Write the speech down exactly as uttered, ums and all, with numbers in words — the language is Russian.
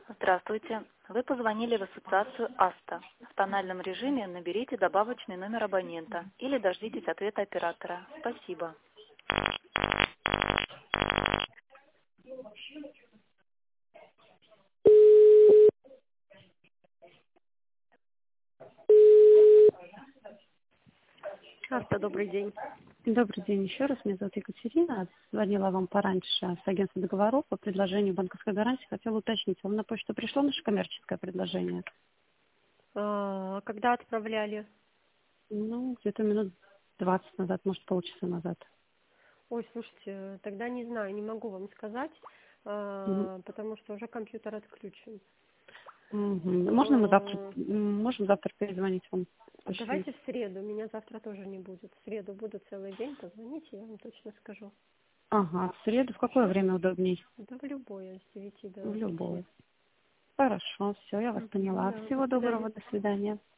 Здравствуйте. Вы позвонили в ассоциацию АСТА. В тональном режиме наберите добавочный номер абонента или дождитесь ответа оператора. Спасибо. АСТА, добрый день. Добрый день еще раз. Меня зовут Екатерина. Звонила вам пораньше с агентства договоров по предложению банковской гарантии. Хотела уточнить, вам на почту пришло наше коммерческое предложение? А, когда отправляли? Ну, где-то минут двадцать назад, может, полчаса назад. Ой, слушайте, тогда не знаю, не могу вам сказать, Мгм. а, потому что уже компьютер отключен. Мгм. Можно мы завтра, А, м, можем завтра перезвонить вам? Давайте в среду, меня завтра тоже не будет. В среду буду целый день, позвоните, я вам точно скажу. Ага, в среду в какое время удобней? Да в любое, с девяти В до пяти. любое. Хорошо, все, я вас Мгм, поняла. да, до Всего свидания. доброго, до свидания.